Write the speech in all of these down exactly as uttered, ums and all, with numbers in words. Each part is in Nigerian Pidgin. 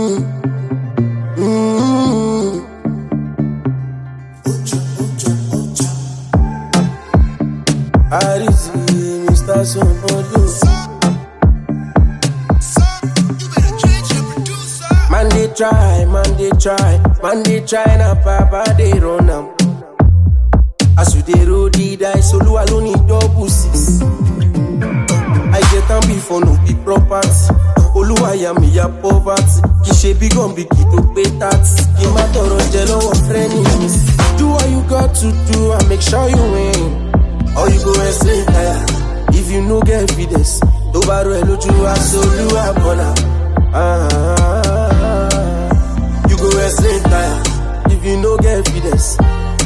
Mm-hmm. Arizzi, Mister Somebody. Man they try, man they try, man they try na papa they run am. As you dey roll the dice, solo alone in double six. I get am before no be property. Oluwa ya mi ya poverty. Kì ṣe big on big to pay tax. Kì má tọrọ jẹ lọ́wọ́ friends. Do what you got to do and make sure you win. Or you go and stay tired. If you no get evidence, tó bá rọ ẹ lójú aṣọ Olúwa bọ́lá. You go and stay tired. If you no get evidence.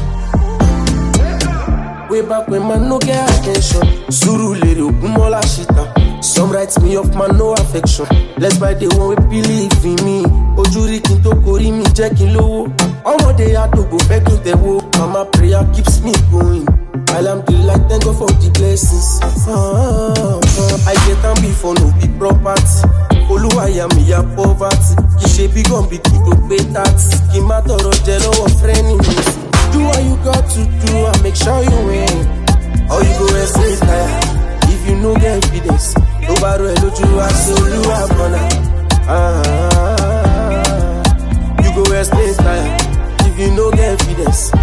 Way back when man no get attention. Suru lere ogunmola shita. Some writes me off man no affection. Let's buy the one we believe in me. Ojúrí kí n tó korí mi jẹ́ kí n lówó. Ọmọdé àdógbò fẹ́ kí n tẹ̀wó. Mama prayer keeps me going. Alhamdulillah, thank God for the blessings. Ah, ah, I get am before no be property. Oluwa ya mi ya poverty. Kì ṣe big on big to pay tax. Kì má tọrọ jẹ lọ́wọ́ friends. Do what you got to do and make sure you win. Or you go and stay tired. If you no get evidence, tó bá rọ ẹ lójú aṣọ Olúwa bọ́lá. You go and stay tired. If you no get evidence.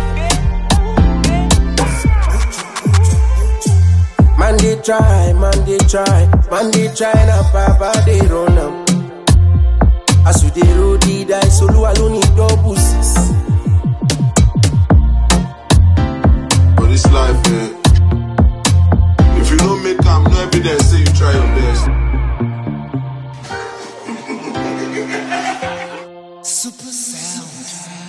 Man they try, man they try, man they try na papa they run am. As you dey roll the dice, Oluwa alone in double six. For this life, eh, if you don't make am, no evidence say you try your best. Super sound.